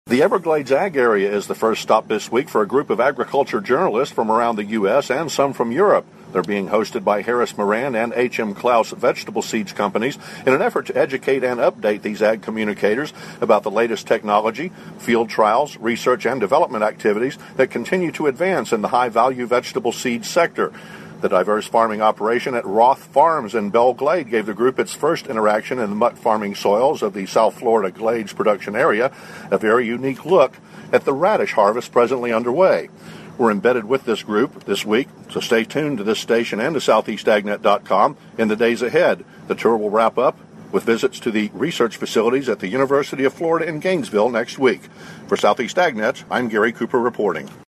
The Everglades Ag Area is the first stop this week for a group of agriculture journalists from around the U.S. and some from Europe. They're being hosted by Harris Moran and H.M. Klaus vegetable seeds companies in an effort to educate and update these ag communicators about the latest technology, field trials, research, and development activities that continue to advance in the high-value vegetable seed sector. The diverse farming operation at Roth Farms in Belle Glade gave the group its first interaction in the muck farming soils of the South Florida Glades production area, a very unique look at the radish harvest presently underway. We're embedded with this group this week, so stay tuned to this station and to SoutheastAgNet.com in the days ahead. The tour will wrap up with visits to the research facilities at the University of Florida in Gainesville next week. For Southeast AgNet, I'm Gary Cooper reporting.